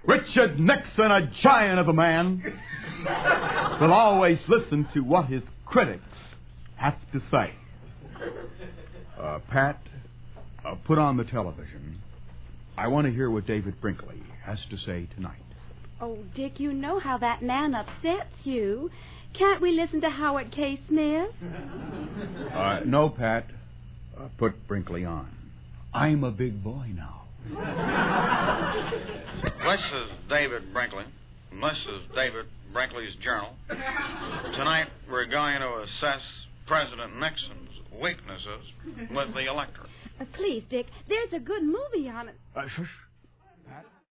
Richard Nixon, a giant of a man, will always listen to what his critics have to say. Pat, put on the television. I want to hear what David Brinkley has to say tonight. Oh, Dick, you know how that man upsets you. Can't we listen to Howard K. Smith? No, Pat. Put Brinkley on. I'm a big boy now. This is David Brinkley. And this is David Brinkley's Journal. Tonight we're going to assess President Nixon's weaknesses with the electorate. Please, Dick, there's a good movie on it. Shush. Pat.